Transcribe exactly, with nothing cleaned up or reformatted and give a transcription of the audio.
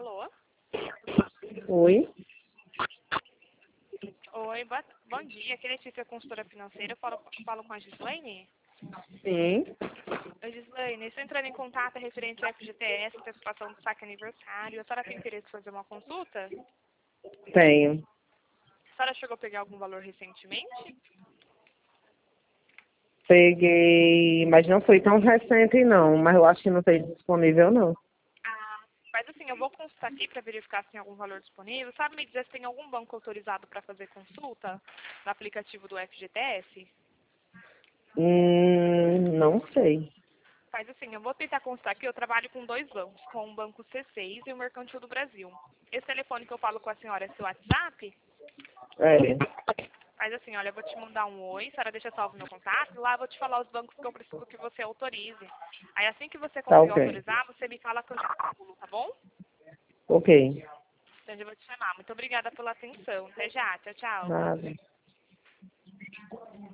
Alô? Oi? Oi, boa- bom dia. Aqui é a Letícia, consultora financeira. Eu falo, falo com a Gislaine. Sim, Oi, Gislaine. Estou entrando em contato referente ao F G T S, antecipação do saque aniversário. A senhora tem interesse em fazer uma consulta? tenho. A senhora chegou a pegar algum valor recentemente? Peguei, mas não foi tão recente não, mas eu acho que não tem disponível não. Ah, mas assim, eu vou consultar aqui para verificar se tem algum valor disponível. Sabe me dizer se tem algum banco autorizado para fazer consulta no aplicativo do F G T S? Hum, não sei. Faz assim, eu vou tentar constar aqui, eu trabalho com dois bancos, com o Banco C seis e o Mercantil do Brasil. Esse telefone que eu falo com a senhora é seu WhatsApp? É, Faz assim, olha, eu vou te mandar um oi, a senhora deixa salvo meu contato, e lá eu vou te falar os bancos que eu preciso que você autorize. Aí assim que você tá conseguir ok. autorizar, você me fala que eu já calculo, tá bom? Ok. Então eu vou te chamar. Muito obrigada pela atenção. Até já, tchau, tchau. Nada.